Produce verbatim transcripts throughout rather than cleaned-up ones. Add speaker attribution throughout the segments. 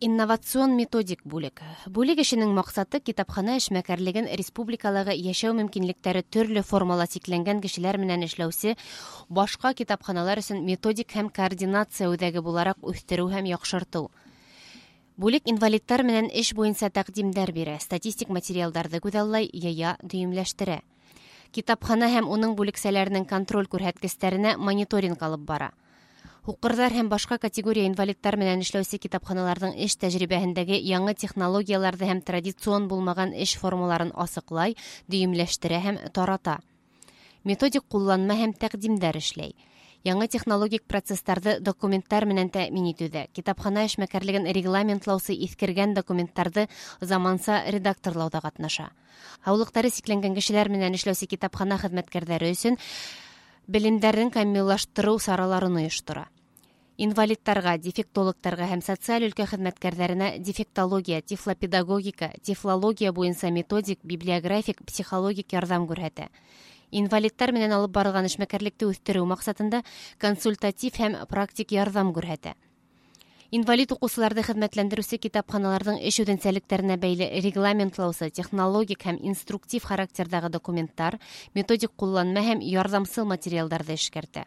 Speaker 1: Инновацион методик бүлек. Бүлек эшенең максаты китапхана эшмәкәрлеген республикалағы яшәү мөмкинлекләре төрле формала сикләнгән кешеләр менән эшләүсе башка китапханалар өчен методик һәм координация үҙәге буларак үҫтереү һәм яҡшыртыу. Бүлек инвалидтар менән эш буйынса тәҡдимдәр бирә, статистик материалдарҙы күҙаллай, яя, дөйөмләштерә. Китапхана һәм уның бүлексәләренең контроль күрһәткестәренә мониторинг алып бара. Һуҡырҙар һәм башҡа категория инвалидтар менән эшләүсе китапханаларҙың эш тәжрибәһендәге яңы технологияларҙы һәм традицион булмаған эш формаларын асыҡлай, дөйөмләштерә һәм тарата. Методик ҡулланма һәм тәҡдимдәр эшләй. Яңы технологик процесстарҙы документтар менән тәьмин итүҙә, китапхана эшмәкәрлеген регламентлаусы иҫкергән документтарҙы заманса редакторлауҙа ҡатнаша. Һаулыҡтары сикләнгән кешеләр менән эшләүсе китапхана хеҙмәткәрҙәре өсөн белемдәрен камиллаштырыу сараларын ойоштора. Инвалидтарға, дефектологтарға һәм социаль өлкә хеҙмәткәрҙәренә дефектология, тифлопедагогика, тифлология буйынса методик, библиографик, психологик ярҙам күрһәтә. Инвалидтар менән алып барылған эшмәкәрлекте үҫтереү маҡсатында консультатив һәм практик ярҙам күрһәтә. Инвалид уҡыусыларҙы хеҙмәтләндереүсе китапханаларҙың эш үҙенсәлектәренә бәйле регламентлаусы, технологик һәм инструктив характерҙағы документтар, методик ҡулланма һәм ярҙамсыл материалдарҙы эшкәртә.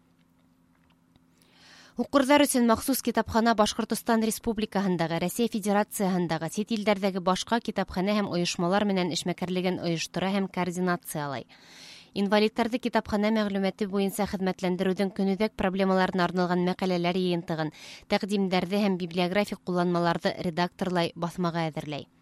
Speaker 1: Һуҡырҙар өсөн махсус китапхана Башҡортостан Республикаһындағы, Рәсәй Федерацияһындағы, сит илдәрҙәге башҡа китапхана һәм ойошмалар менән эшмәкәрлеген ойоштора һәм координациялай. Инвалидтарҙы китапхана мәғлүмәте буйынса хеҙмәтләндереүҙең көнүҙәк проблемаларына арналған мәҡәләләр йыйынтығын, тәҡдимдәрҙе һәм библиографик ҡулланмаларҙы редакторлай, баҫмаға әҙерләй.